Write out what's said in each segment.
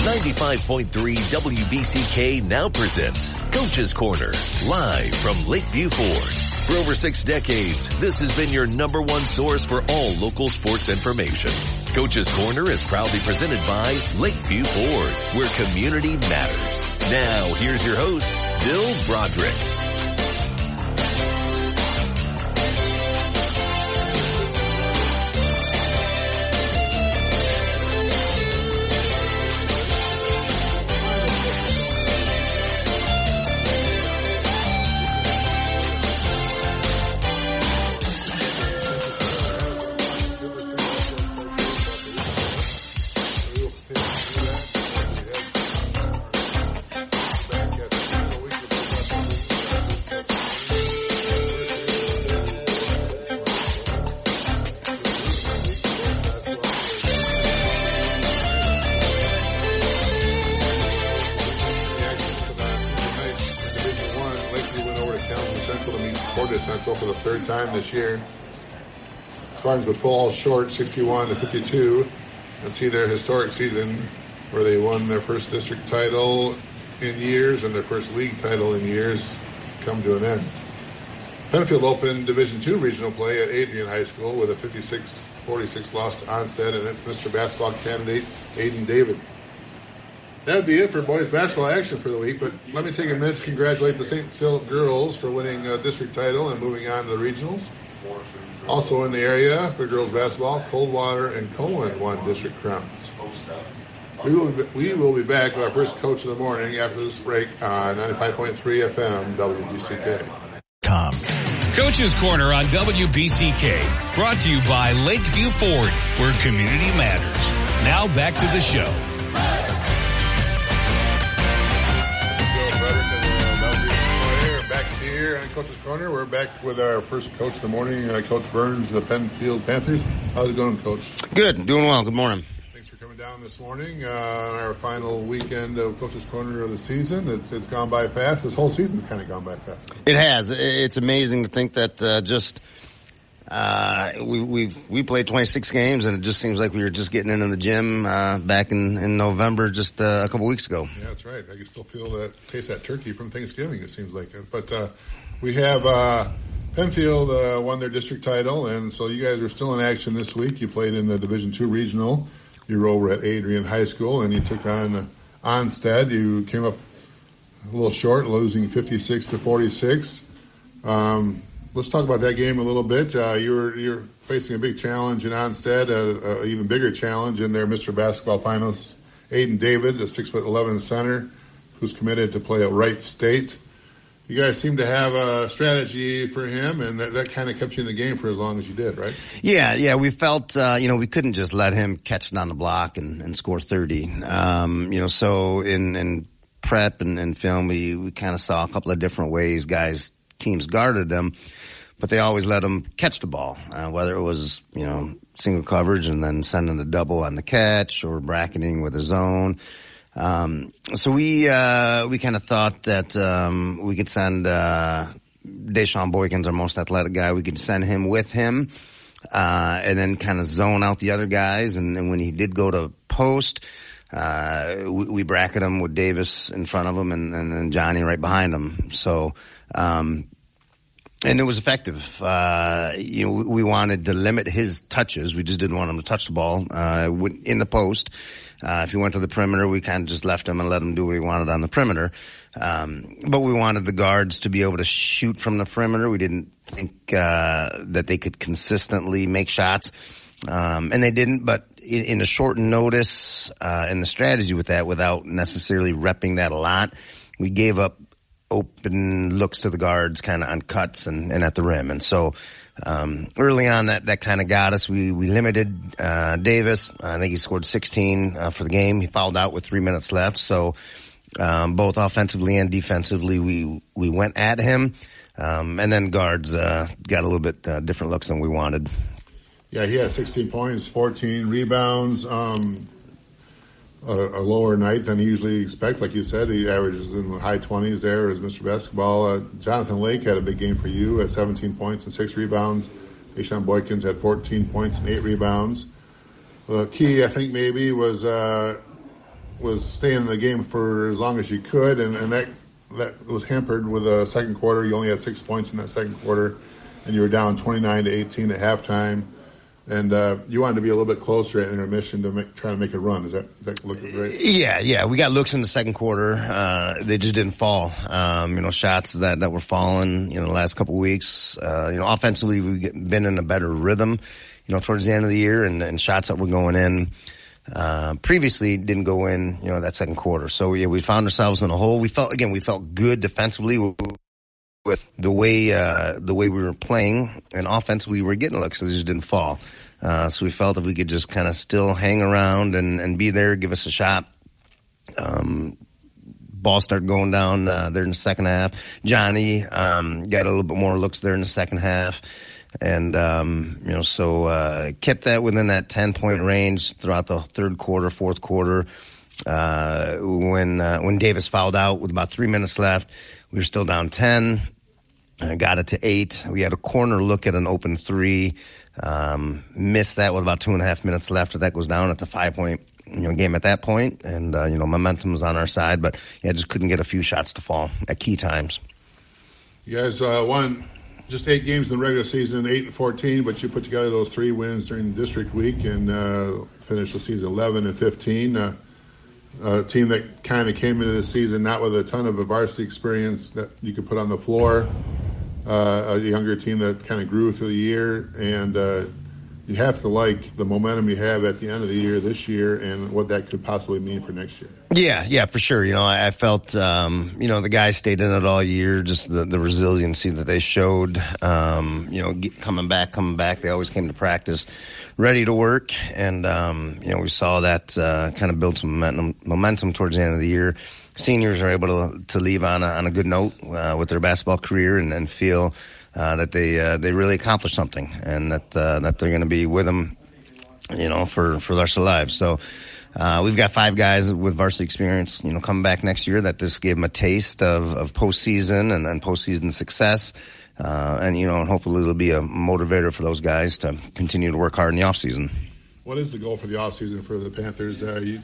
95.3 WBCK now presents Coach's Corner, live from Lakeview Ford. For over 6 decades, this has been your number one source for all local sports information. Coach's Corner is proudly presented by Lakeview Ford, where community matters. Now, here's your host, Bill Broderick. For the third time this year. Spartans would fall short 61-52 and see their historic season where they won their first district title in years and their first league title in years come to an end. Penfield opened Division II regional play at Adrian High School with a 56-46 loss to Onstead and its Mr. Basketball candidate Aiden David. That would be it for boys basketball action for the week, but let me take a minute to congratulate the St. Philip girls for winning a district title and moving on to the regionals. Also in the area for girls basketball, Coldwater and Cohen won district crowns. We will be back with our first coach of the morning after this break on 95.3 FM WBCK. Coach's Corner on WBCK, brought to you by Lakeview Ford, where community matters. Now back to the show. Here on Coach's Corner, we're back with our first coach of the morning, Coach Burns of the Penfield Panthers. How's it going, Coach? Good, doing well. Good morning. Thanks for coming down this morning on our final weekend of Coach's Corner of the season. It's gone by fast. This whole season's kind of gone by fast. It has. It's amazing to think that we played 26 games, and it just seems like we were just getting into the gym back in November, just a couple weeks ago. Yeah, that's right. I can still taste that turkey from Thanksgiving, it seems like. But we have Penfield won their district title, and so you guys are still in action this week. You played in the Division II regional. You were over at Adrian High School, and you took on Onstead. You came up a little short, losing 56-46. Let's talk about that game a little bit. You're facing a big challenge in Onstead, an even bigger challenge in their Mr. Basketball Finals. Aiden David, a 6'11" center who's committed to play at Wright State. You guys seem to have a strategy for him, and that kind of kept you in the game for as long as you did, right? Yeah. We felt, we couldn't just let him catch it on the block and score 30. So in prep and film, we kind of saw a couple of different ways teams guarded them, but they always let them catch the ball, whether it was, single coverage and then sending a double on the catch or bracketing with a zone. So we kind of thought that, we could send, Deshaun Boykins, our most athletic guy, we could send him with him, and then kind of zone out the other guys. And when he did go to post, we bracket him with Davis in front of him and then Johnny right behind him. So, and it was effective. We wanted to limit his touches. We just didn't want him to touch the ball, in the post. If he went to the perimeter, we kind of just left him and let him do what he wanted on the perimeter. But we wanted the guards to be able to shoot from the perimeter. We didn't think, that they could consistently make shots. And they didn't, but in a short notice, and the strategy with that, without necessarily repping that a lot, we gave up open looks to the guards kind of on cuts and at the rim. And so, early on that kind of got us. We limited, Davis. I think he scored 16, for the game. He fouled out with 3 minutes left. So, both offensively and defensively, we went at him. And then guards, got a little bit, different looks than we wanted. Yeah, he had 16 points, 14 rebounds, a lower night than he usually expects. Like you said, he averages in the high 20s there as Mr. Basketball. Jonathan Lake had a big game for you at 17 points and 6 rebounds. Deshaun Boykins had 14 points and 8 rebounds. The key, I think, maybe was was staying in the game for as long as you could, and that was hampered with a second quarter. You only had 6 points in that second quarter, and you were down 29-18 at halftime. And you wanted to be a little bit closer at intermission to try to make a run. Does that look right? Yeah. We got looks in the second quarter. They just didn't fall. Shots that were falling, the last couple of weeks. Offensively, we've been in a better rhythm, towards the end of the year, and shots that were going in previously didn't go in, that second quarter. So we found ourselves in a hole. We felt good defensively with the way we were playing, and offensively we were getting looks, so they just didn't fall. So we felt if we could just kind of still hang around and be there, give us a shot. Ball started going down there in the second half. Johnny got a little bit more looks there in the second half. And, kept that within that 10-point range throughout the third quarter, fourth quarter. When Davis fouled out with about 3 minutes left, we were still down 10. Got it to 8. We had a corner look at an open 3. Missed that with about 2.5 minutes left. That goes down at the 5-point game at that point. And, momentum was on our side, but just couldn't get a few shots to fall at key times. You guys won just 8 games in the regular season, 8-14, but you put together those 3 wins during the district week and finished the season 11-15. A team that kind of came into the season not with a ton of varsity experience that you could put on the floor. A younger team that kind of grew through the year, and you have to like the momentum you have at the end of the year this year and what that could possibly mean for next year. Yeah, for sure. I felt, the guys stayed in it all year, just the resiliency that they showed, coming back. They always came to practice ready to work. And, we saw that kind of build some momentum towards the end of the year. Seniors are able to leave on a good note with their basketball career and feel that they really accomplished something, and that they're going to be with them, for the rest of their lives. So we've got 5 guys with varsity experience, coming back next year that this gave them a taste of postseason and postseason success. And hopefully it'll be a motivator for those guys to continue to work hard in the off season. What is the goal for the off season for the Panthers?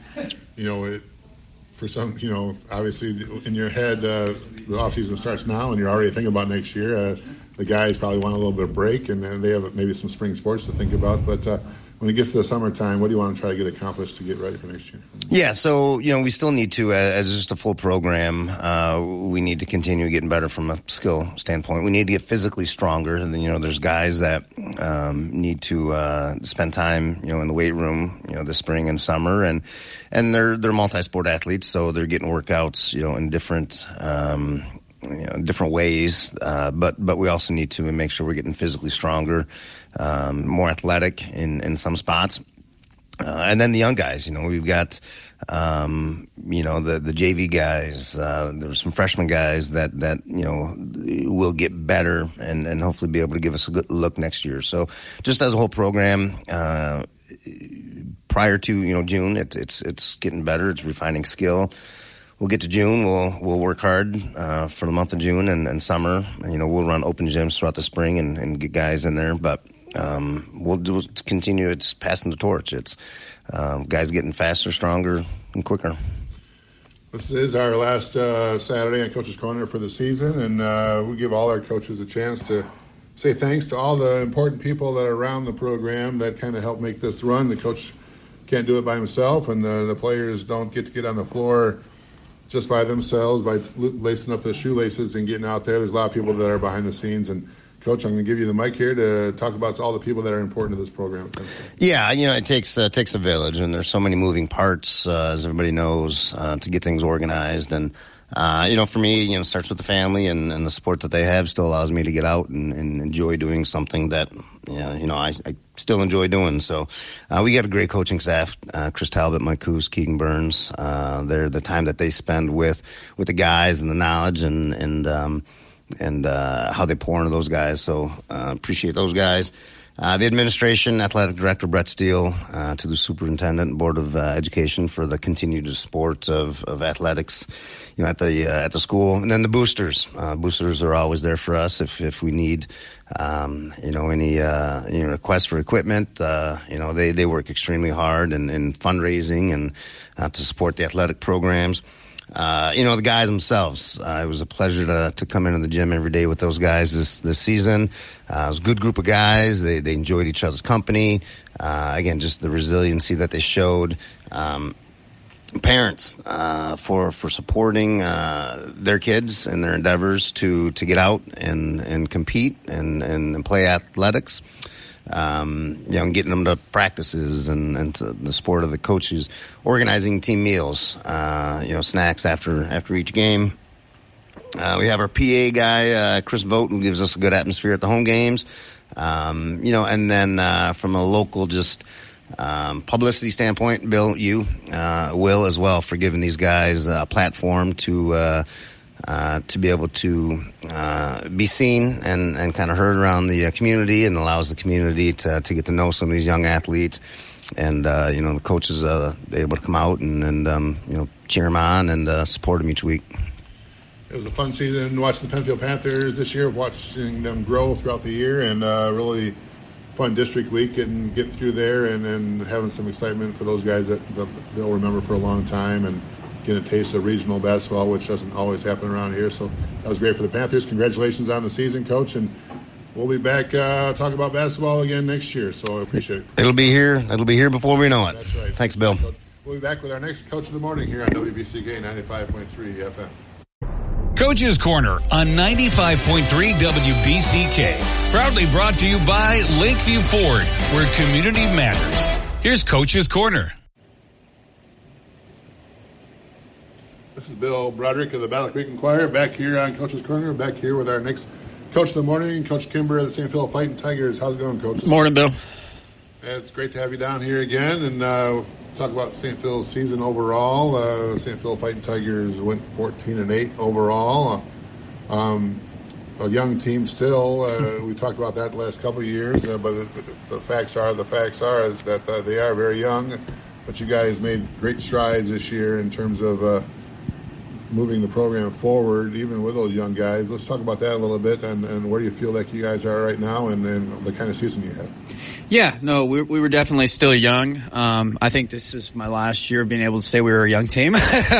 For some, obviously in your head, the offseason starts now and you're already thinking about next year. The guys probably want a little bit of break, and then they have maybe some spring sports to think about. But when it gets to the summertime, what do you want to try to get accomplished to get ready for next year? Yeah, so, we still need to, as just a full program, we need to continue getting better from a skill standpoint. We need to get physically stronger. And then, there's guys that need to spend time, in the weight room, this spring and summer. And they're multi-sport athletes, so they're getting workouts, in different different ways. But we also need to make sure we're getting physically stronger, more athletic in some spots. And then the young guys, we've got, the JV guys, there's some freshman guys that will get better and hopefully be able to give us a good look next year. So just as a whole program, prior to, June, it's getting better. It's refining skill. We'll get to June. We'll work hard for the month of June and summer. We'll run open gyms throughout the spring and get guys in there. But we'll continue. It's passing the torch. It's guys getting faster, stronger, and quicker. This is our last Saturday on Coach's Corner for the season, and we give all our coaches a chance to say thanks to all the important people that are around the program that kind of help make this run. The coach can't do it by himself, and the players don't get on the floor just by themselves, by lacing up the shoelaces and getting out there. There's a lot of people that are behind the scenes. And, Coach, I'm going to give you the mic here to talk about all the people that are important to this program. Yeah, it takes a village, and there's so many moving parts, as everybody knows, to get things organized. And, for me, it starts with the family and the support that they have still allows me to get out and enjoy doing something that, I still enjoy doing. So we got a great coaching staff, Chris Talbot, Mike Coos, Keegan Burns. They're the time that they spend with the guys and the knowledge and how they pour into those guys. So appreciate those guys. the administration, athletic director Brett Steele, to the superintendent and board of education for the continued support of athletics, at the school, and then the boosters. Boosters are always there for us if we need, any requests for equipment. They work extremely hard in fundraising and to support the athletic programs. The guys themselves. It was a pleasure to come into the gym every day with those guys this season. It was a good group of guys. They enjoyed each other's company. Again, just the resiliency that they showed. Parents for supporting their kids and their endeavors to get out and compete and play athletics. And getting them to practices and to the support of the coaches, organizing team meals, snacks after each game. We have our PA guy, Chris Vogt, who gives us a good atmosphere at the home games. And then from a local publicity standpoint, Bill, you will as well for giving these guys a platform to be able to be seen and kind of heard around the community, and allows the community to get to know some of these young athletes. And, the coaches able to come out and cheer them on and support them each week. It was a fun season watching the Penfield Panthers this year, watching them grow throughout the year, and really fun district week and getting through there and having some excitement for those guys that they'll remember for a long time, and getting a taste of regional basketball, which doesn't always happen around here. So that was great for the Panthers. Congratulations on the season, Coach, and we'll be back talking about basketball again next year, so I appreciate it. It'll be here before we know it. That's right. Thanks, Bill. We'll be back with our next Coach of the Morning here on WBCK 95.3 FM. Coach's Corner on 95.3 WBCK. Proudly brought to you by Lakeview Ford, where community matters. Here's Coach's Corner. This is Bill Broderick of the Battle Creek Enquirer, back here on Coach's Corner, back here with our next Coach of the Morning, Coach Kimber of the St. Phil Fighting Tigers. How's it going, Coach? Morning, Bill. It's great to have you down here again, and talk about St. Phil's season overall. St. Phil Fighting Tigers went 14-8 overall. A young team still. We talked about that the last couple of years, but the facts are is that they are very young. But you guys made great strides this year in terms of moving the program forward, even with those young guys. Let's talk about that a little bit, and where do you feel like you guys are right now, and the kind of season you had. Yeah, no, we were definitely still young. I think this is my last year of being able to say we were a young team.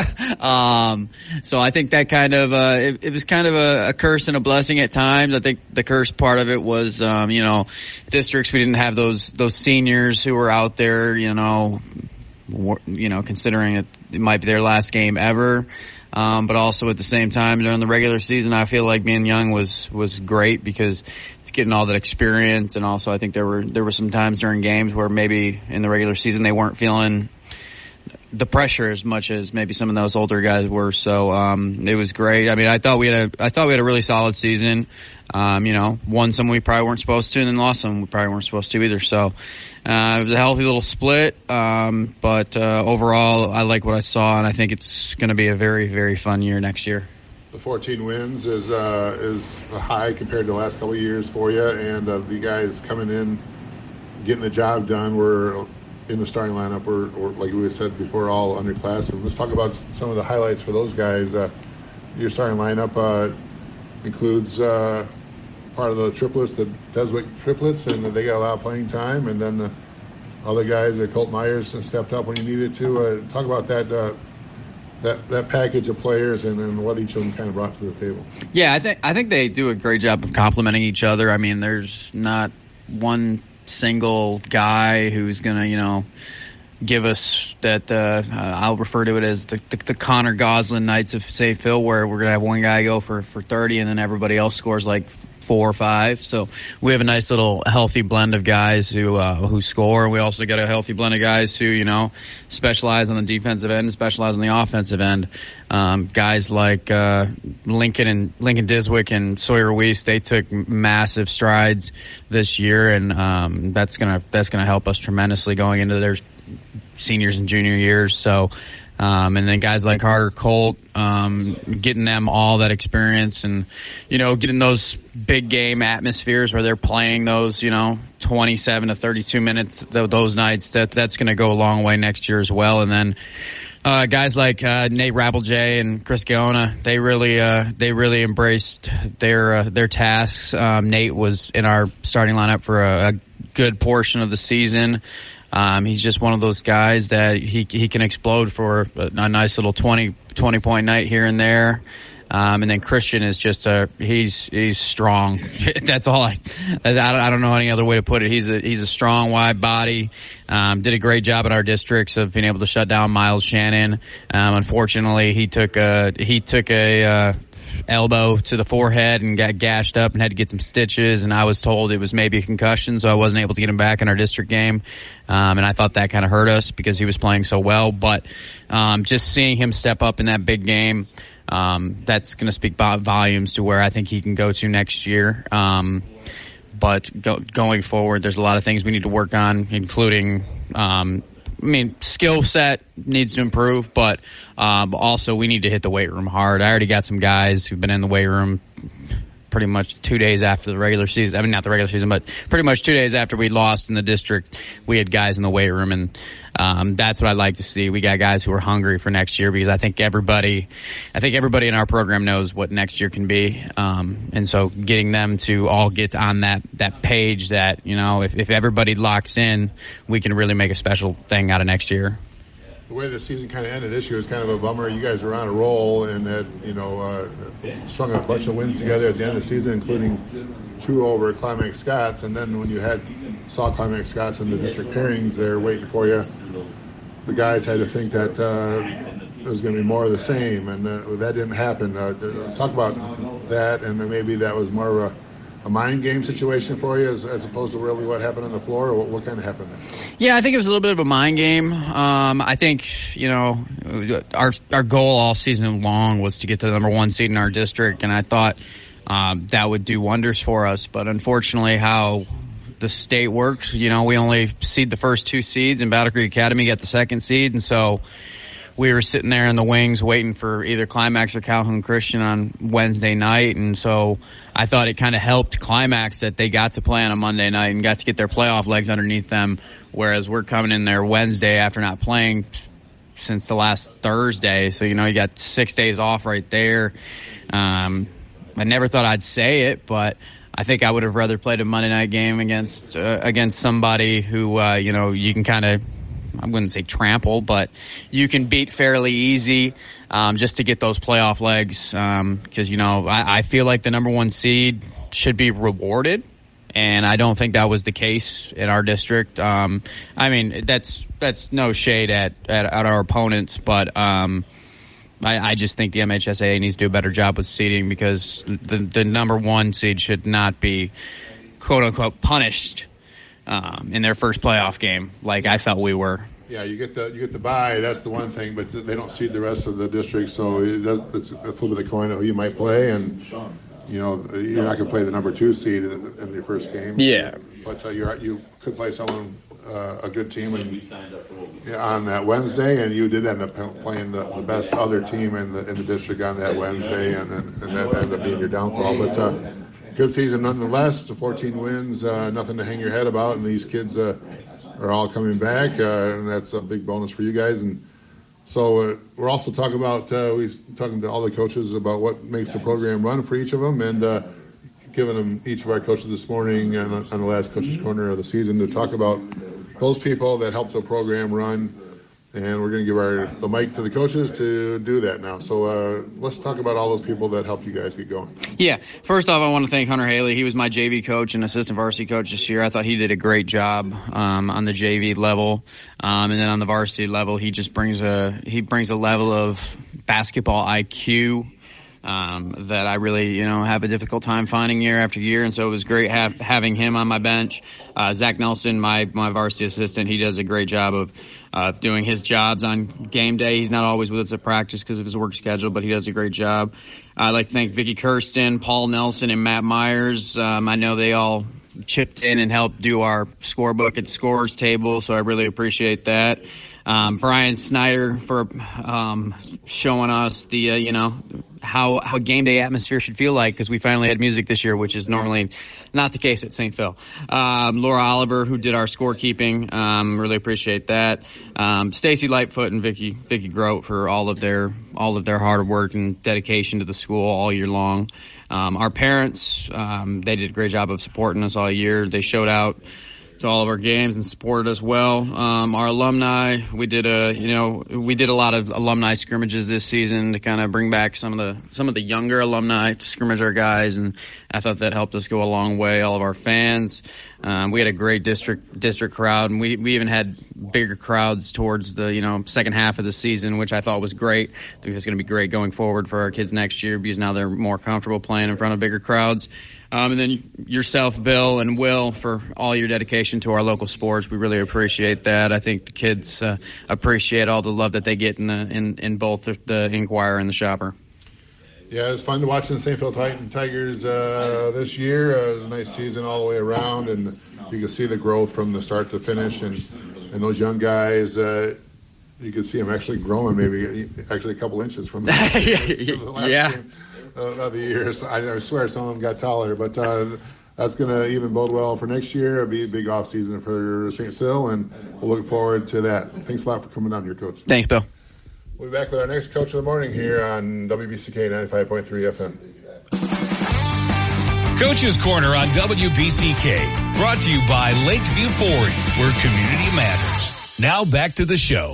So I think that kind of, it was kind of a curse and a blessing at times. I think the curse part of it was, districts, we didn't have those seniors who were out there, considering it might be their last game ever. But also at the same time during the regular season, I feel like being young was great because it's getting all that experience. And also I think there were some times during games where maybe in the regular season they weren't feeling the pressure as much as maybe some of those older guys were. So, it was great. I mean, I thought we had a really solid season. Won some we probably weren't supposed to, and then lost some we probably weren't supposed to either. So, it was a healthy little split. But overall, I like what I saw, and I think it's going to be a very, very fun year next year. The 14 wins is a high compared to the last couple of years for you, and the guys coming in, getting the job done were in the starting lineup, or like we said before, all underclassmen. Let's talk about some of the highlights for those guys. Your starting lineup includes part of the triplets, the Deswick triplets, and they got a lot of playing time. And then the other guys, Colt Myers, stepped up when he needed to. Talk about that package of players and what each of them kind of brought to the table. Yeah, I think they do a great job of complementing each other. I mean, there's not one single guy who's gonna, give us that. I'll refer to it as the Connor Goslin Knights of St. Phil, where we're gonna have one guy go for 30, and then everybody else scores like 4 or 5. So we have a nice little healthy blend of guys who score. We also got a healthy blend of guys who specialize on the defensive end, specialize on the offensive end. Guys like Lincoln Diswick and Sawyer Weiss, they took massive strides this year, and that's gonna help us tremendously going into their seniors and junior years. So And then guys like Carter Colt, getting them all that experience and, getting those big game atmospheres where they're playing those, 27 to 32 minutes, those nights, that's going to go a long way next year as well. And then, guys like Nate Rappeljay and Chris Gaona, they really embraced their tasks. Nate was in our starting lineup for a good portion of the season. He's just one of those guys that he can explode for a nice little 20 point night here and there. And then Christian is just he's strong. That's all I don't know any other way to put it. He's a strong, wide body. Did a great job at our districts of being able to shut down Miles Shannon. Unfortunately, he took a elbow to the forehead and got gashed up and had to get some stitches, and I was told it was maybe a concussion, so I wasn't able to get him back in our district game. And I thought that kind of hurt us because he was playing so well. But just seeing him step up in that big game, that's going to speak volumes to where I think he can go to next year. But going forward, there's a lot of things we need to work on, including skill set needs to improve, but also we need to hit the weight room hard. I already got some guys who've been in the weight room pretty much 2 days after the regular season. I mean, not the regular season, but pretty much 2 days after we lost in the district, we had guys in the weight room, and that's what I'd like to see. We got guys who are hungry for next year because I think everybody in our program knows what next year can be. And so getting them to all get on that page that, if everybody locks in, we can really make a special thing out of next year. The way the season kind of ended this year was kind of a bummer. You guys were on a roll and had, strung a bunch of wins together at the end of the season, including 2 over Climax Scots. And then when you saw Climax Scots in the district pairings there waiting for you, the guys had to think that it was going to be more of the same, and that didn't happen. Talk about that, and maybe that was more of a mind game situation for you as opposed to really what happened on the floor, or what kind of happened there? Yeah, I think it was a little bit of a mind game. I think, our goal all season long was to get to the number 1 seed in our district, and I thought that would do wonders for us. But unfortunately, how the state works, we only seed the first 2 seeds, and Battle Creek Academy got the 2nd seed, and so we were sitting there in the wings waiting for either Climax or Calhoun Christian on Wednesday night. And so I thought it kind of helped Climax that they got to play on a Monday night and got to get their playoff legs underneath them, whereas we're coming in there Wednesday after not playing since the last Thursday. So, you got 6 days off right there. I never thought I'd say it, but I think I would have rather played a Monday night game against somebody who, you can kind of, I wouldn't say trample, but you can beat fairly easy just to get those playoff legs. Because, I feel like the number 1 seed should be rewarded, and I don't think that was the case in our district. That's no shade at our opponents, but I just think the MHSAA needs to do a better job with seeding, because the number 1 seed should not be, quote-unquote, punished in their first playoff game, like I felt we were. Yeah, you get the bye. That's the one thing, but they don't seed the rest of the district, so it's a flip of the coin of who you might play, and you're not going to play the number 2 seed in your first game. Yeah, but you could play someone, a good team, on that Wednesday, and you did end up playing the best other team in the district on that Wednesday, and that ended up being your downfall. But good season nonetheless. 14 wins, nothing to hang your head about, and these kids are all coming back, and that's a big bonus for you guys. And so we're also talking about talking to all the coaches about what makes the program run for each of them, and giving them each of our coaches this morning on the last Coaches Corner of the season to talk about those people that help the program run. And we're going to give the mic to the coaches to do that now. So let's talk about all those people that helped you guys get going. Yeah. First off, I want to thank Hunter Haley. He was my JV coach and assistant varsity coach this year. I thought he did a great job on the JV level. And then on the varsity level, he just brings a level of basketball IQ that I really, have a difficult time finding year after year. And so it was great having him on my bench. Zach Nelson, my varsity assistant, he does a great job of doing his jobs on game day. He's not always with us at practice because of his work schedule, but he does a great job. I'd like to thank Vicky Kirsten, Paul Nelson, and Matt Myers. I know they all chipped in and helped do our scorebook at the scorers table, so I really appreciate that. Brian Snyder for showing us the how a game day atmosphere should feel like, because we finally had music this year, which is normally not the case at St. Phil. Laura Oliver, who did our scorekeeping, really appreciate that. Stacy Lightfoot and Vicky Grote for all of their hard work and dedication to the school all year long. Our parents, they did a great job of supporting us all year. They showed out to all of our games and supported us well. Our alumni, we did a lot of alumni scrimmages this season to kind of bring back some of the younger alumni to scrimmage our guys, and I thought that helped us go a long way. All of our fans, we had a great district crowd, and we even had bigger crowds towards the second half of the season, which I thought was great. I think it's going to be great going forward for our kids next year, because now they're more comfortable playing in front of bigger crowds. And then yourself, Bill, and Will, for all your dedication to our local sports. We really appreciate that. I think the kids appreciate all the love that they get in both the Inquirer and the Shopper. Yeah, it was fun to watch the St. Phil Tigers this year. It was a nice season all the way around, and you can see the growth from the start to finish. And those young guys, you could see them actually growing maybe a couple inches from the last game of the year. So I swear some of them got taller, but that's going to even bode well for next year. It'll be a big off season for St. Phil, and we'll look forward to that. Thanks a lot for coming down here, Coach. Thanks, Bill. We'll be back with our next Coach of the Morning here on WBCK 95.3 FM. Coach's Corner on WBCK, brought to you by Lakeview Ford, where community matters. Now back to the show.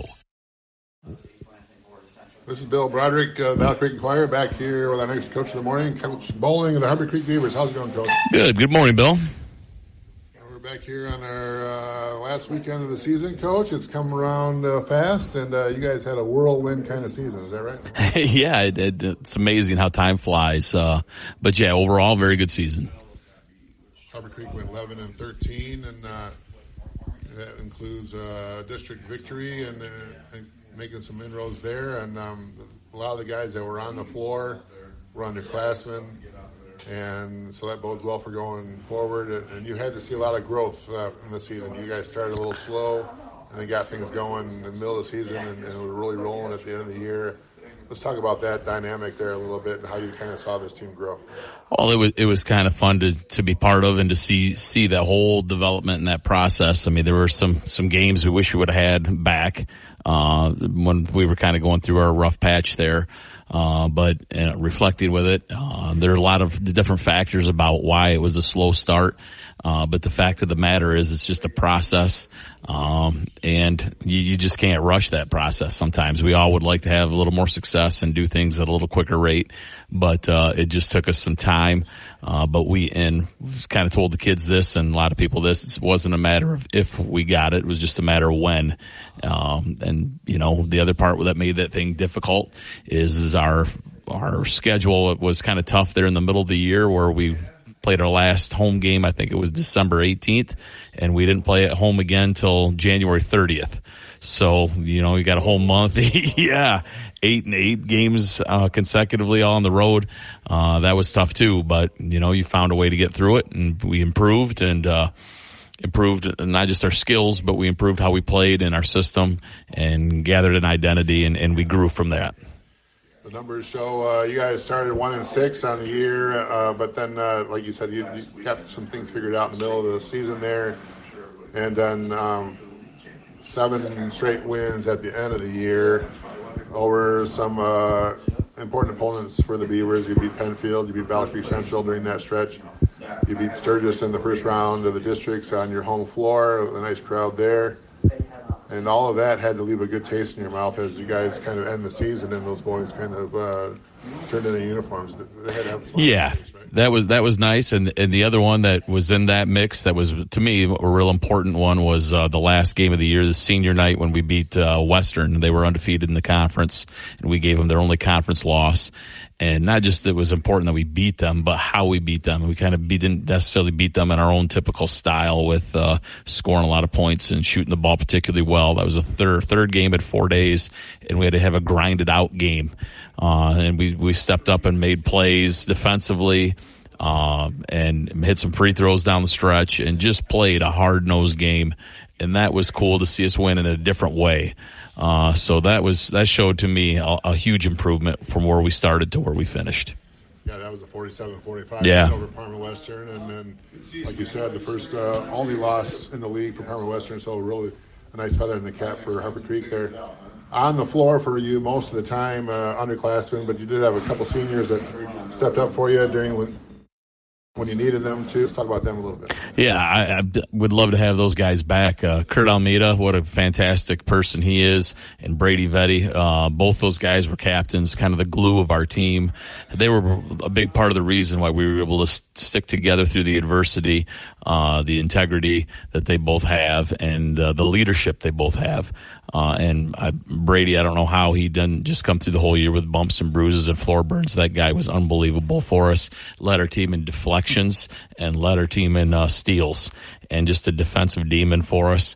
This is Bill Broderick, Battle Creek Inquirer, back here with our next Coach of the Morning, Coach Bowling of the Harbor Creek Beavers. How's it going, Coach? Good morning, Bill. We're back here on our last weekend of the season, Coach. It's come around fast, and you guys had a whirlwind kind of season. Is that right? Yeah, it's amazing how time flies. But yeah, overall, very good season. Harbor Creek went 11-13, and that includes district victory and making some inroads there. And a lot of the guys that were on the floor were underclassmen, and so that bodes well for going forward. And you had to see a lot of growth in the season. You guys started a little slow, and then got things going in the middle of the season, and were really rolling at the end of the year. Let's talk about that dynamic there a little bit, and how you kind of saw this team grow. Well, it was kind of fun to be part of, and to see that whole development and that process. I mean, there were some games we wish we would have had back when we were kind of going through our rough patch there. But reflecting with it, there are a lot of different factors about why it was a slow start. But the fact of the matter is, it's just a process. And you just can't rush that process. Sometimes we all would like to have a little more success and do things at a little quicker rate, but it just took us some time. But we kind of told the kids this, and a lot of people this. It wasn't a matter of if we got it; it was just a matter of when. And the other part that made that thing difficult is our schedule. It was kind of tough there in the middle of the year, where we played our last home game, I think it was December 18th, and we didn't play at home again till January 30th. So, you got a whole month. Yeah, 8 games consecutively all on the road. That was tough too, but you found a way to get through it, and we improved improved not just our skills, but we improved how we played in our system and gathered an identity, and we grew from that. The numbers show you guys started 1-6 on the year, but then, like you said, you got some things figured out in the middle of the season there, and then 7 straight wins at the end of the year over some important opponents for the Beavers. You beat Penfield, you beat Battle Creek Central during that stretch. You beat Sturgis in the first round of the districts on your home floor with a nice crowd there. And all of that had to leave a good taste in your mouth as you guys kind of end the season, and those boys kind of turned in their uniforms. They had to have some games, right? That was nice. And the other one that was in that mix that was, to me, a real important one was the last game of the year, the senior night, when we beat Western. They were undefeated in the conference, and we gave them their only conference loss. And not just that it was important that we beat them, but how we beat them. We kind of didn't necessarily beat them in our own typical style with scoring a lot of points and shooting the ball particularly well. That was a third game at 4 days, and we had to have a grinded out game. And we stepped up and made plays defensively. and hit some free throws down the stretch and just played a hard-nosed game. And that was cool to see us win in a different way. So that showed to me a huge improvement from where we started to where we finished. Yeah, that was a 47-45 yeah. over Parma Western. And then, like you said, the first only loss in the league for Parma Western, so really a nice feather in the cap for Harper Creek there. On the floor for you most of the time, underclassmen, but you did have a couple seniors that stepped up for you during when you needed them to. Let's talk about them a little bit. Yeah, I would love to have those guys back. Kurt Almeida, what a fantastic person he is, and Brady Vetty. Both those guys were captains, kind of the glue of our team. They were a big part of the reason why we were able to stick together through the adversity, the integrity that they both have, and the leadership they both have. Brady, I don't know how he didn't just come through the whole year with bumps and bruises and floor burns. That guy was unbelievable for us. Led our team in deflections and led our team in steals, and just a defensive demon for us.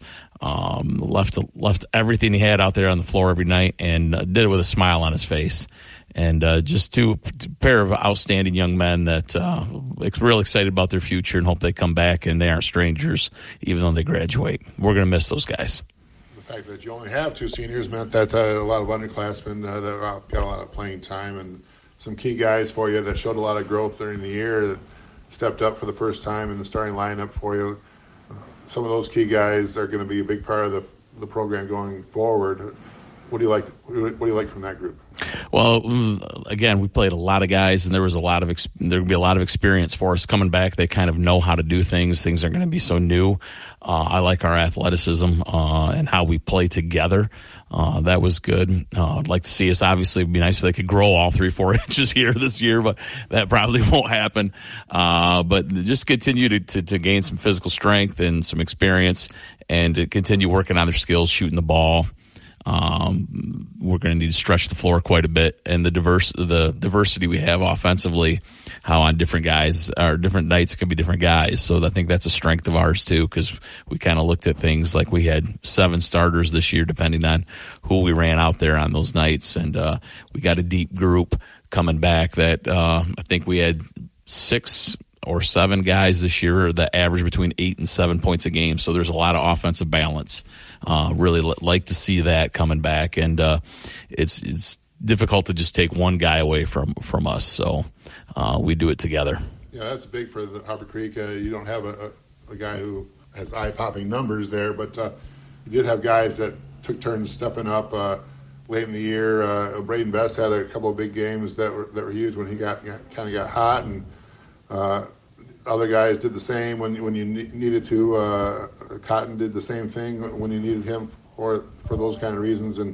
Left everything he had out there on the floor every night, and did it with a smile on his face. And just two pair of outstanding young men that real excited about their future and hope they come back, and they aren't strangers even though they graduate. We're going to miss those guys. The fact that you only have two seniors meant that a lot of underclassmen that got a lot of playing time, and some key guys for you that showed a lot of growth during the year, that stepped up for the first time in the starting lineup for you. Some of those key guys are going to be a big part of the program going forward. What do you like? What do you like from that group? Well, again, we played a lot of guys, and there would be a lot of experience for us coming back. They kind of know how to do things. Things aren't going to be so new. I like our athleticism and how we play together. That was good. I'd like to see us. Obviously, it'd be nice if they could grow all 3-4 inches here this year, but that probably won't happen. But just continue to gain some physical strength and some experience, and to continue working on their skills, shooting the ball. We're going to need to stretch the floor quite a bit, and the diversity we have offensively, how on different guys or different nights it can be different guys. So I think that's a strength of ours too, because we kind of looked at things like we had 7 starters this year, depending on who we ran out there on those nights, and we got a deep group coming back that I think we had 6 or 7 guys this year that average between 8 and 7 points a game. So there's a lot of offensive balance. Really like to see that coming back, and it's difficult to just take one guy away from us. So we do it together. Yeah, that's big for the Harper Creek. You don't have a guy who has eye-popping numbers there, but you did have guys that took turns stepping up late in the year. Braden Best had a couple of big games that were huge when he got hot, and other guys did the same when you needed to. Cotton did the same thing when you needed him for those kind of reasons, and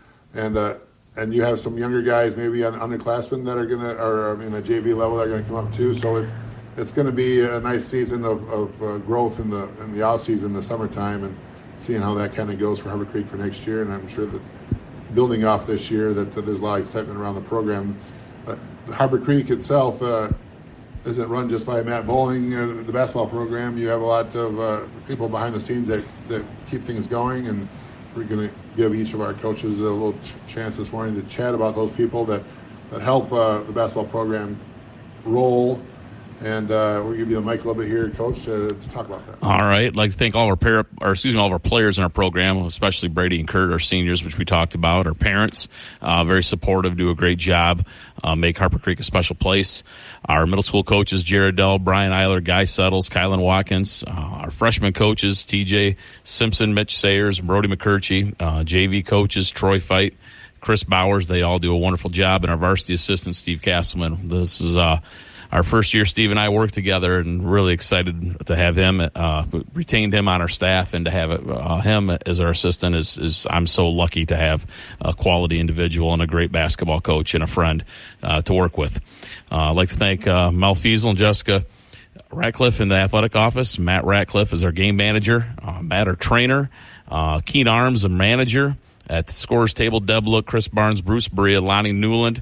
you have some younger guys maybe on underclassmen that are or in the JV level that are going to come up too. So it's going to be a nice season of growth in the off season, the summertime, and seeing how that kind of goes for Harper Creek for next year. And I'm sure that building off this year that there's a lot of excitement around the program. Harper Creek itself isn't run just by Matt Bowling, the basketball program. You have a lot of people behind the scenes that keep things going, and we're going to give each of our coaches a little chance this morning to chat about those people that help the basketball program roll. And we'll give you the mic a little bit here, Coach, to talk about that. All right. I'd like to thank all of our players in our program, especially Brady and Kurt, our seniors, which we talked about, our parents, very supportive, do a great job, make Harper Creek a special place. Our middle school coaches, Jared Dell, Brian Eiler, Guy Settles, Kylan Watkins, our freshman coaches, TJ Simpson, Mitch Sayers, Brody McCurchie, JV coaches, Troy Fight, Chris Bowers. They all do a wonderful job, and our varsity assistant, Steve Castleman. This is our first year. Steve and I worked together, and really excited to have him. Retained him on our staff, and to have him as our assistant is I'm so lucky to have a quality individual and a great basketball coach and a friend to work with. I'd like to thank Mel Fiesel and Jessica Ratcliffe in the athletic office. Matt Ratcliffe is our game manager. Matt, our trainer. Keen Arms, a manager. At the scorers table, Deb Look, Chris Barnes, Bruce Berea, Lonnie Newland,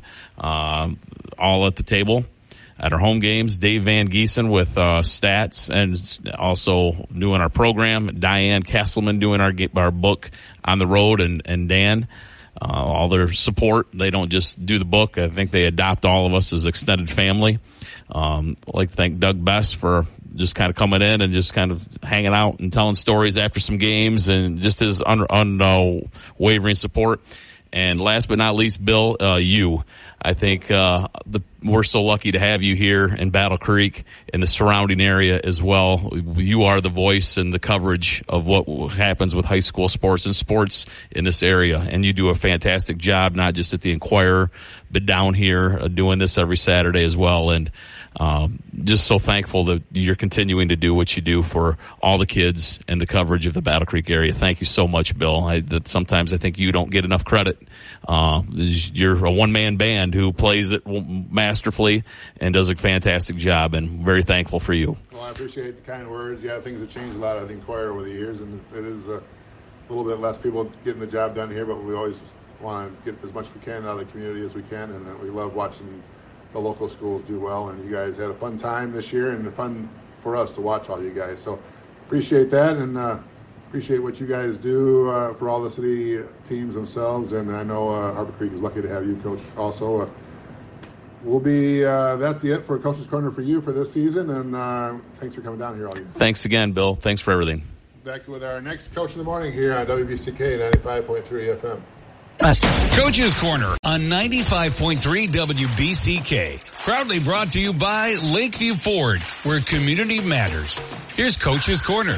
all at the table. At our home games, Dave Van Giesen with stats and also doing our program. Diane Castleman doing our book on the road, and Dan all their support. They don't just do the book. I think they adopt all of us as extended family. I'd like to thank Doug Best for just kind of coming in and just kind of hanging out and telling stories after some games, and just his unwavering support. And last but not least, Bill, you. I think we're so lucky to have you here in Battle Creek and the surrounding area as well. You are the voice and the coverage of what happens with high school sports and sports in this area. And you do a fantastic job, not just at the Enquirer, but down here doing this every Saturday as well. And just so thankful that you're continuing to do what you do for all the kids and the coverage of the Battle Creek area. Thank you so much, Bill. Sometimes I think you don't get enough credit. You're a one-man band who plays it masterfully and does a fantastic job, and very thankful for you. Well, I appreciate the kind words. Yeah, things have changed a lot at the Enquirer over the years, and it is a little bit less people getting the job done here, but we always want to get as much as we can out of the community as we can, and we love watching the local schools do well. And you guys had a fun time this year, and fun for us to watch all you guys. So appreciate that, and appreciate what you guys do for all the city teams themselves. And I know Harbor Creek is lucky to have you, Coach, also. We'll be that's it for Coach's Corner for you for this season, and thanks for coming down here all year. Thanks again, Bill. Thanks for everything. Back with our next Coach in the Morning here on WBCK 95.3 FM. Coach's Corner on 95.3 WBCK. Proudly brought to you by Lakeview Ford, where community matters. Here's Coach's Corner.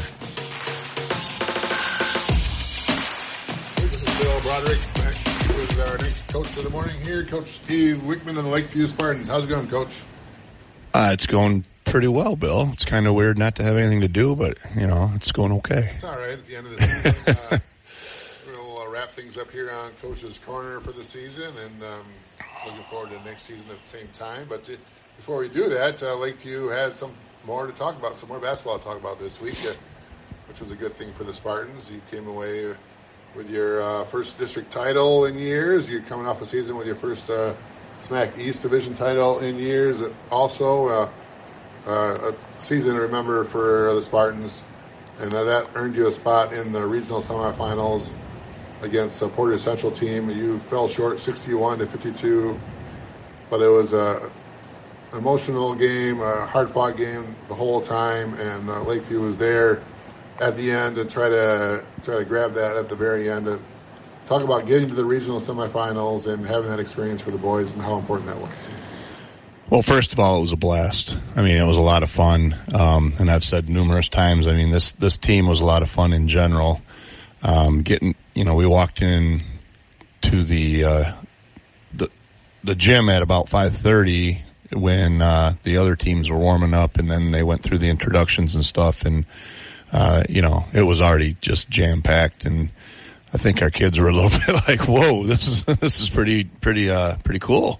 This is Bill Broderick. Back with our next Coach of the Morning here, Coach Steve Wickman of the Lakeview Spartans. How's it going, Coach? It's going pretty well, Bill. It's kind of weird not to have anything to do, but, it's going okay. It's all right. It's the end of the season. We'll wrap things up here on Coach's Corner for the season, and looking forward to next season at the same time. But before we do that, Lakeview had some more to talk about, some more basketball to talk about this week, which was a good thing for the Spartans. You came away with your first district title in years. You're coming off a season with your first SMAC East Division title in years. Also, a season to remember for the Spartans, and that earned you a spot in the regional semifinals against a Portage Central team. You fell short 61-52, but it was an emotional game, a hard-fought game the whole time, and Lakeview was there at the end to try to grab that at the very end. Talk about getting to the regional semifinals and having that experience for the boys and how important that was. Well, first of all, it was a blast. It was a lot of fun, and I've said numerous times, this team was a lot of fun in general. We walked in to the gym at about 5:30 when the other teams were warming up, and then they went through the introductions and stuff, and it was already just jam packed, and I think our kids were a little bit like, "Whoa, this is pretty cool,"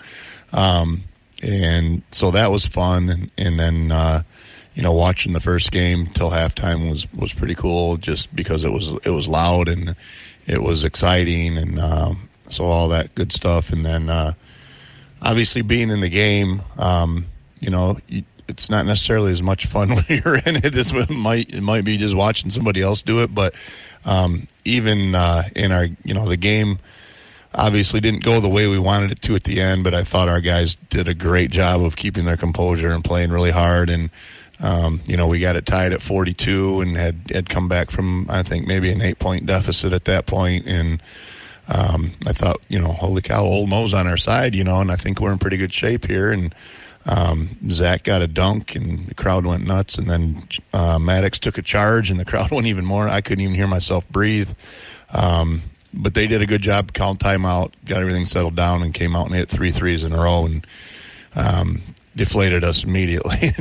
and so that was fun, and then watching the first game till halftime was pretty cool, just because it was loud and it was exciting, and so all that good stuff. And then obviously being in the game, it's not necessarily as much fun when you're in it as it might be just watching somebody else do it. But even in our the game obviously didn't go the way we wanted it to at the end, but I thought our guys did a great job of keeping their composure and playing really hard. And we got it tied at 42 and had come back from, I think, maybe an 8-point deficit at that point. And I thought, holy cow, Old Mo's on our side, and I think we're in pretty good shape here. And Zach got a dunk and the crowd went nuts. And then Maddox took a charge and the crowd went even more. I couldn't even hear myself breathe. But they did a good job, called timeout, got everything settled down, and came out and hit 3 threes in a row, and deflated us immediately.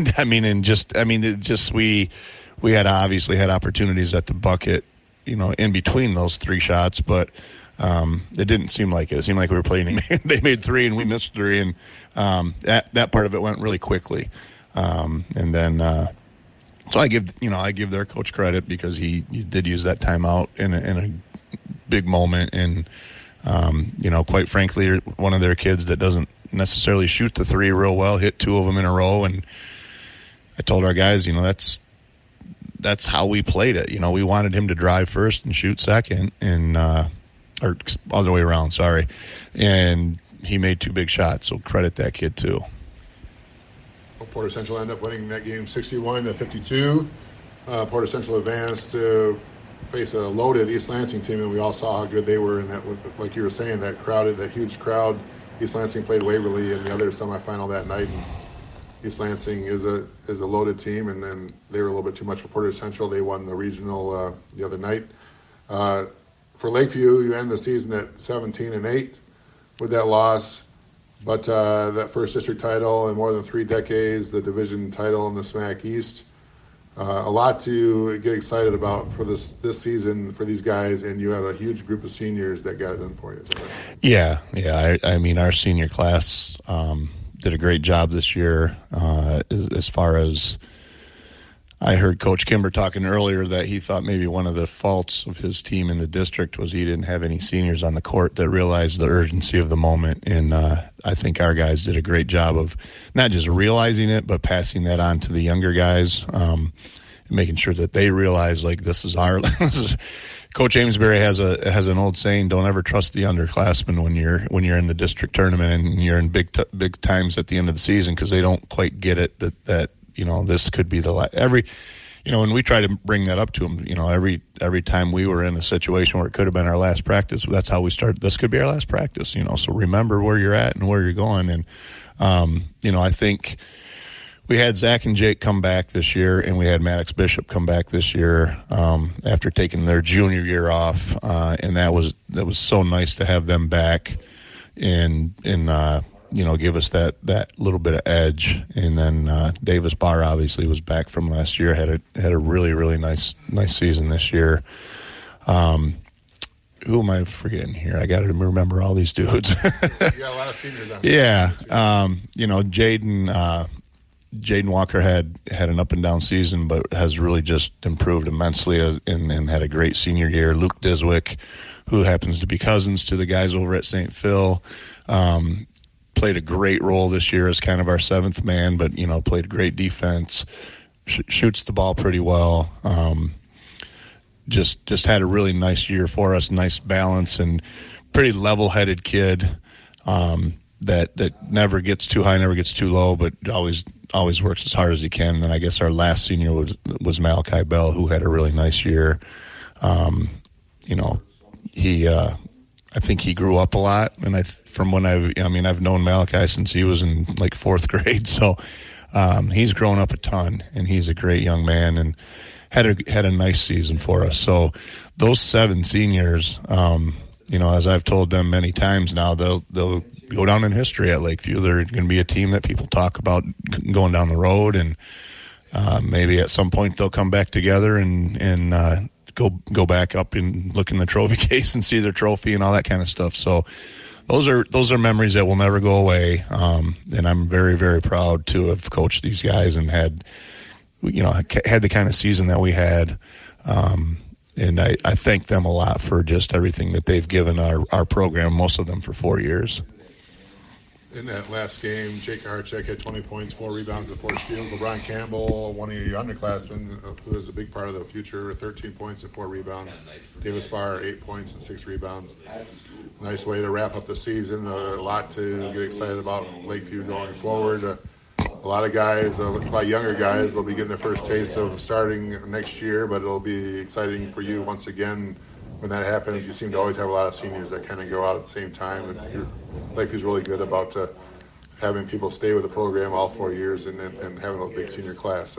We had obviously had opportunities at the bucket, in between those 3 shots, but it didn't seem like it. It seemed like we were playing. They made 3 and we missed 3, and that part of it went really quickly. And then so I give their coach credit, because he did use that timeout in a big moment, and quite frankly, one of their kids that doesn't necessarily shoot the 3 real well hit 2 of them in a row. And I told our guys, that's how we played it. We wanted him to drive first and shoot second, and or other way around, sorry. And he made 2 big shots, so credit that kid too. Porter Central ended up winning that game 61-52. Porter Central advanced to face a loaded East Lansing team, and we all saw how good they were in that. Like you were saying, that huge crowd. East Lansing played Waverly in the other semifinal that night. And East Lansing is a loaded team, and then they were a little bit too much for Porter Central. They won the regional the other night. For Lakeview, you end the season at 17-8 with that loss. But that first district title in more than 3 decades, the division title in the SMAC East, a lot to get excited about for this season for these guys, and you had a huge group of seniors that got it done for you. Yeah. I mean, our senior class did a great job this year as far as I heard Coach Kimber talking earlier that he thought maybe one of the faults of his team in the district was he didn't have any seniors on the court that realized the urgency of the moment. And I think our guys did a great job of not just realizing it, but passing that on to the younger guys, and making sure that they realize, like, this is our Coach Amesbury has an old saying: don't ever trust the underclassmen when you're in the district tournament and you're in big times at the end of the season, because they don't quite get it that this could be and we try to bring that up to them. Every time we were in a situation where it could have been our last practice, that's how we started. This could be our last practice, so remember where you're at and where you're going. And, I think we had Zach and Jake come back this year, and we had Maddox Bishop come back this year after taking their junior year off. And that was so nice to have them back and give us that little bit of edge. And then Davis Barr obviously was back from last year, had a really, really nice season this year. Who am I forgetting here? I got to remember all these dudes. Yeah, a lot of seniors on. Yeah. Jaden Walker had an up and down season, but has really just improved immensely and had a great senior year. Luke Diswick, who happens to be cousins to the guys over at St. Phil, played a great role this year as kind of our 7th man, but, played great defense, shoots the ball pretty well. Just had a really nice year for us, nice balance, and pretty level-headed kid that never gets too high, never gets too low, but always works as hard as he can. And then I guess our last senior was Malachi Bell, who had a really nice year. I think he grew up a lot, and I've known Malachi since he was in like 4th grade, so he's grown up a ton, and he's a great young man and had a nice season for us. So those 7 seniors, as I've told them many times now, they'll go down in history at Lakeview. They're going to be a team that people talk about going down the road, and maybe at some point they'll come back together and go back up and look in the trophy case and see their trophy and all that kind of stuff. So those are memories that will never go away. And I'm very, very proud to have coached these guys and had the kind of season that we had. And I thank them a lot for just everything that they've given our program, most of them for 4 years. In that last game, Jake Harchek had 20 points, 4 rebounds, and 4 steals. LeBron Campbell, one of your underclassmen, who is a big part of the future, 13 points and 4 rebounds. Davis Barr, 8 points and 6 rebounds. Nice way to wrap up the season. A lot to get excited about Lakeview going forward. A lot of guys, a lot younger guys, will be getting their first taste of starting next year, but it'll be exciting for you once again. When that happens, you seem to always have a lot of seniors that kind of go out at the same time. And Lakeview's really good about having people stay with the program all 4 years and having a big senior class.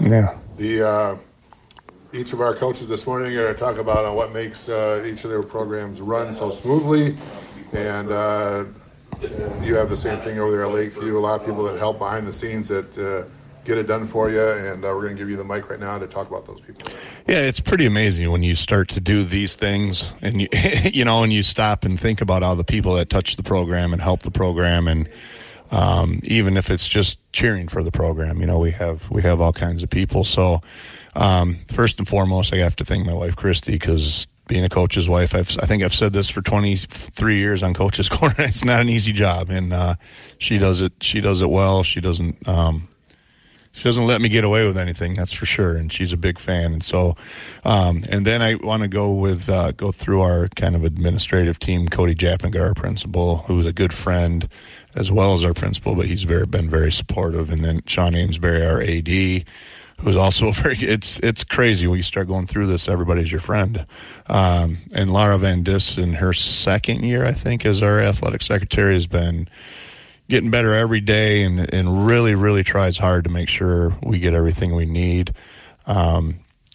Each of our coaches this morning are going to talk about what makes each of their programs run so smoothly. And you have the same thing over there at Lakeview. A lot of people that help behind the scenes that get it done for you, and we're going to give you the mic right now to talk about those people. Yeah, it's pretty amazing when you start to do these things, and and you stop and think about all the people that touch the program and help the program, and even if it's just cheering for the program, we have all kinds of people. So first and foremost, I have to thank my wife Christy, because being a coach's wife, I think I've said this for 23 years on Coach's Corner. It's not an easy job, and she does it well. She doesn't she doesn't let me get away with anything, that's for sure, and she's a big fan. And so, and then I want to go through our kind of administrative team. Cody Japniger, our principal, who is a good friend as well as our principal, but he's been very supportive. And then Sean Amesbury, our AD, who's also it's crazy when you start going through this, everybody's your friend. And Laura Van Dis, in her second year, I think, as our athletic secretary, has been getting better every day and really, really tries hard to make sure we get everything we need. Our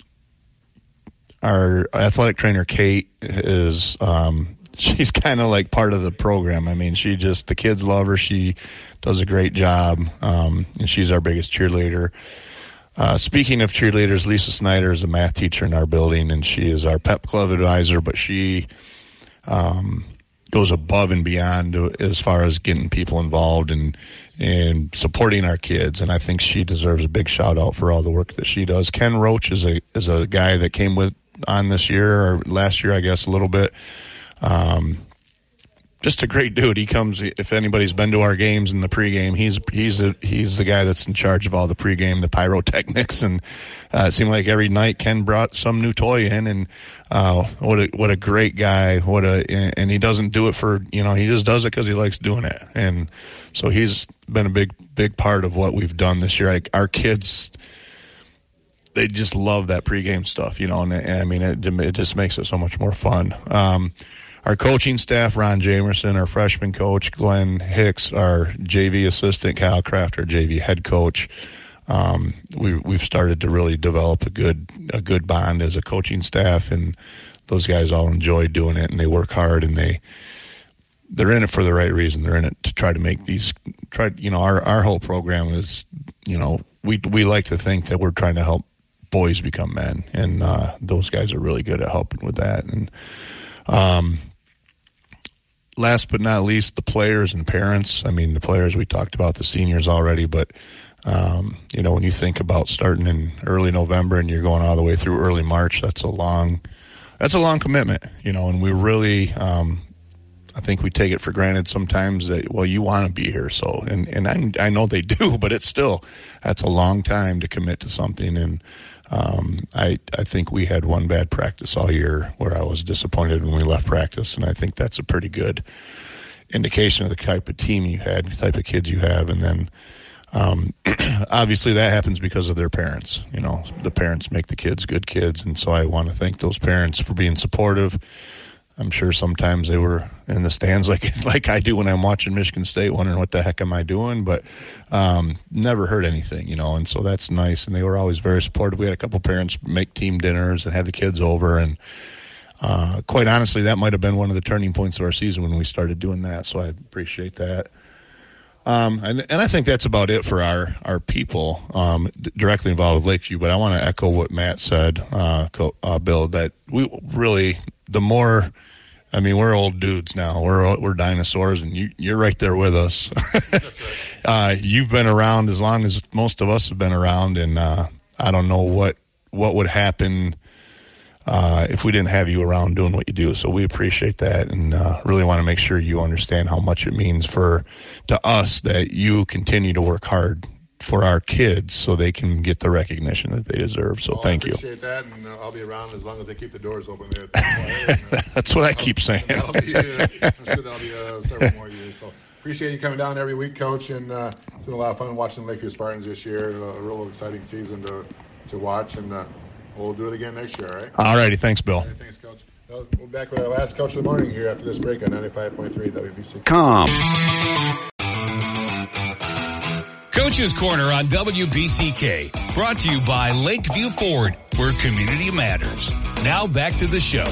athletic trainer, Kate, is she's kind of like part of the program. I mean, the kids love her. She does a great job, and she's our biggest cheerleader. Speaking of cheerleaders, Lisa Snyder is a math teacher in our building, and she is our pep club advisor, but she goes above and beyond as far as getting people involved and supporting our kids, and I think she deserves a big shout out for all the work that she does. Ken Roach is a guy that came on this year, or last year, I guess, a little bit. Just a great dude. He comes, if anybody's been to our games in the pregame, he's the guy that's in charge of all the pregame, the pyrotechnics, and it seemed like every night Ken brought some new toy in, and what a great guy. And he doesn't do it for, he just does it because he likes doing it. And so he's been a big part of what we've done this year. Our kids, they just love that pregame stuff, and I mean, it just makes it so much more fun. Our coaching staff, Ron Jamerson, our freshman coach, Glenn Hicks, our JV assistant, Kyle Kraft, our JV head coach. We've started to really develop a good bond as a coaching staff, and those guys all enjoy doing it, and they work hard, and they're in it for the right reason. They're in it to try to make our whole program is, we like to think that we're trying to help boys become men, and those guys are really good at helping with that. And last but not least, the players and parents. I mean, the players, we talked about the seniors already, but, when you think about starting in early November and you're going all the way through early March, that's a long commitment, and we really, I think we take it for granted sometimes that, well, you want to be here. So, and I know they do, but that's a long time to commit to something. And, I think we had one bad practice all year where I was disappointed when we left practice, and I think that's a pretty good indication of the type of team you had, the type of kids you have. And then obviously that happens because of their parents. The parents make the kids good kids, and so I want to thank those parents for being supportive. I'm sure sometimes they were in the stands like I do when I'm watching Michigan State, wondering what the heck am I doing, but never heard anything, and so that's nice. And they were always very supportive. We had a couple parents make team dinners and have the kids over, and quite honestly, that might have been one of the turning points of our season when we started doing that, so I appreciate that. And I think that's about it for our people directly involved with Lakeview, but I want to echo what Matt said, Bill, that we really, the more, I mean, we're old dudes now. We're dinosaurs, and you're right there with us. That's right. You've been around as long as most of us have been around, and I don't know what would happen if we didn't have you around doing what you do. So we appreciate that, and really want to make sure you understand how much it means to us that you continue to work hard for our kids so they can get the recognition that they deserve. So thank you. I appreciate that, and I'll be around as long as they keep the doors open there. That's what I keep saying. I'm sure that'll be several more years. So appreciate you coming down every week, Coach, and it's been a lot of fun watching the Lakeview Spartans this year. A real exciting season to watch, and we'll do it again next year, all right? All righty. Thanks, Bill. All right, thanks, Coach. We'll be back with our last Coach of the Morning here after this break on 95.3 WBC. Coach's Corner on WBCK, brought to you by Lakeview Ford, where community matters. Now back to the show.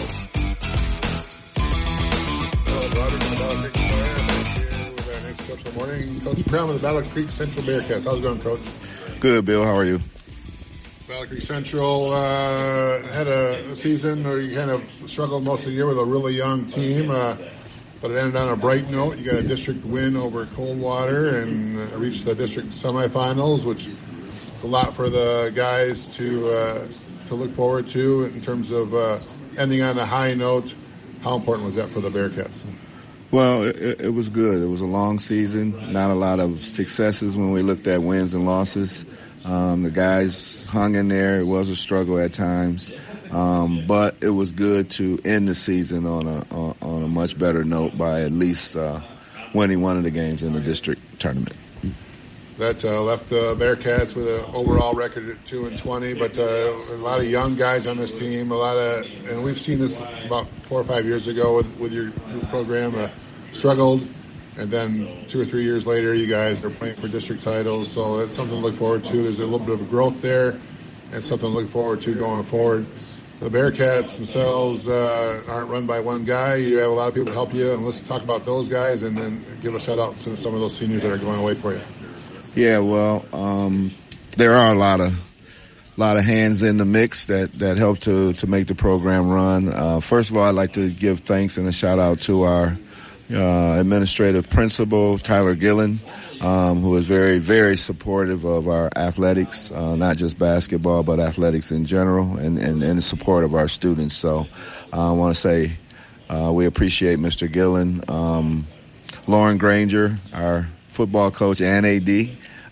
With our next Coach of the Morning, Coach Crum of the Battle Creek Central Bearcats. How's it going, Coach? Good, Bill. How are you? Battle Creek Central had a season where you kind of struggled most of the year with a really young team, but it ended on a bright note. You got a district win over Coldwater and reached the district semifinals, which is a lot for the guys to look forward to in terms of ending on a high note. How important was that for the Bearcats? Well, it was good. It was a long season, not a lot of successes when we looked at wins and losses. The guys hung in there. It was a struggle at times, but it was good to end the season on a much better note by at least winning one of the games in the district tournament. That left the Bearcats with an overall record of 2-20, but a lot of young guys on this team. And we've seen this about 4 or 5 years ago with your program. Struggled, and then 2 or 3 years later, you guys are playing for district titles. So that's something to look forward to. There's a little bit of growth there, and something to look forward to going forward. The Bearcats themselves aren't run by one guy. You have a lot of people to help you, and let's talk about those guys, and then give a shout out to some of those seniors that are going away for you. Yeah, well, there are a lot of hands in the mix that help to make the program run. First of all, I'd like to give thanks and a shout out to our administrative principal, Tyler Gillen, who is very, very supportive of our athletics, not just basketball, but athletics in general, and in support of our students. So I want to say we appreciate Mr. Gillen. Lauren Granger, our football coach and AD,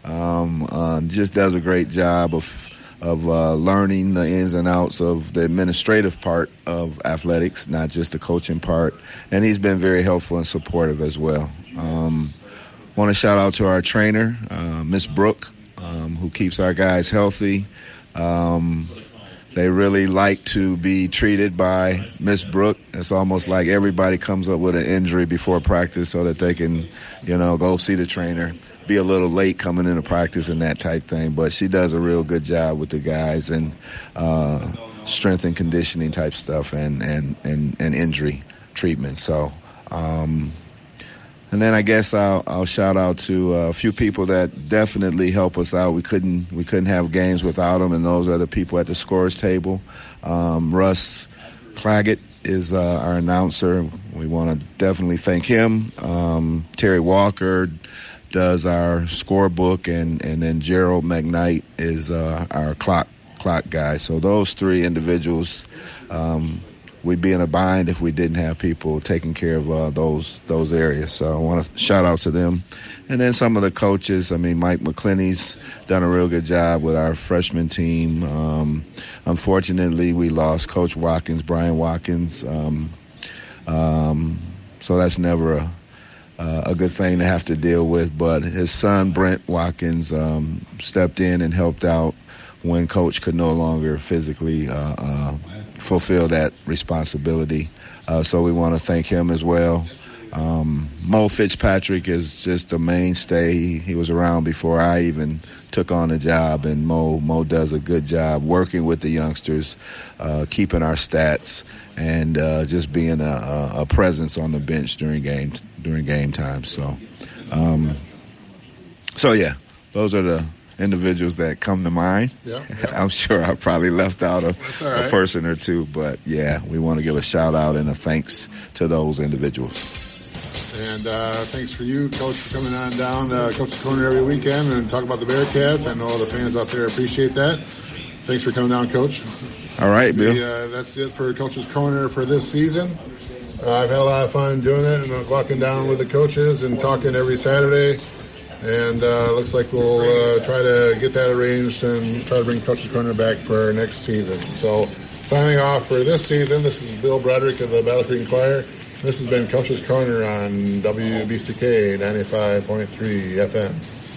just does a great job of learning the ins and outs of the administrative part of athletics, not just the coaching part. And he's been very helpful and supportive as well. Want to shout out to our trainer, Miss Brooke, who keeps our guys healthy. They really like to be treated by Miss Brooke. It's almost like everybody comes up with an injury before practice so that they can, go see the trainer, be a little late coming into practice and that type thing. But she does a real good job with the guys and strength and conditioning type stuff and injury treatment. So, and then I guess I'll shout out to a few people that definitely help us out. We couldn't have games without them, and those are the people at the scorers table. Russ Claggett is our announcer. We want to definitely thank him. Terry Walker does our scorebook, and then Gerald McKnight is our clock guy. So those three individuals, we'd be in a bind if we didn't have people taking care of those areas. So I want to shout out to them. And then some of the coaches. Mike McClinney's done a real good job with our freshman team. Unfortunately, we lost Coach Watkins, Brian Watkins. So that's never a good thing to have to deal with. But his son, Brent Watkins, stepped in and helped out when Coach could no longer physically fulfill that responsibility. So we want to thank him as well. Mo Fitzpatrick is just a mainstay. He was around before I even took on the job, and Mo does a good job working with the youngsters, keeping our stats, and just being a presence on the bench during game time. So yeah, those are the individuals that come to mind. Yeah. I'm sure I probably left out a person or two, but yeah, we want to give a shout out and a thanks to those individuals. And thanks for you, Coach, for coming on down Coach's Corner every weekend and talk about the Bearcats. I know all the fans out there appreciate that. Thanks for coming down, Coach. All right, Bill. That's it for Coach's Corner for this season. I've had a lot of fun doing it and walking down with the coaches and talking every Saturday. And looks like we'll try to get that arranged and try to bring Coach's Corner back for next season. So signing off for this season, this is Bill Broderick of the Battle Creek Inquirer. This has been Coach's Corner on WBCK 95.3 FM.